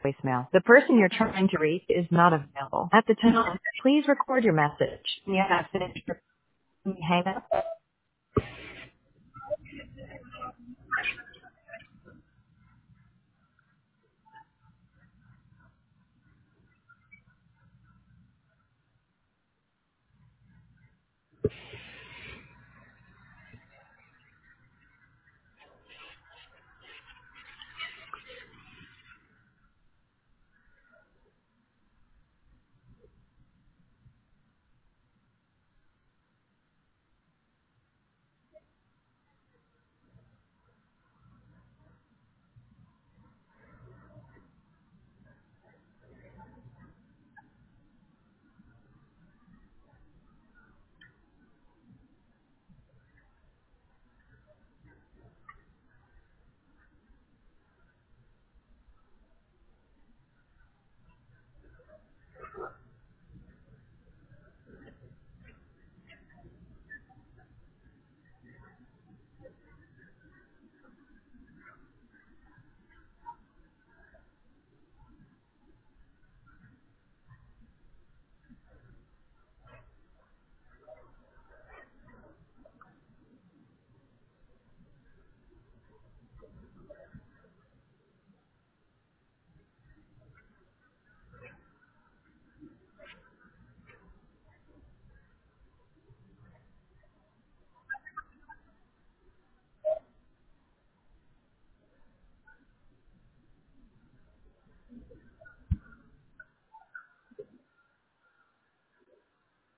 voicemail. The person you're trying to reach is not available. At the tone, please record your message. When you have finished, hang up.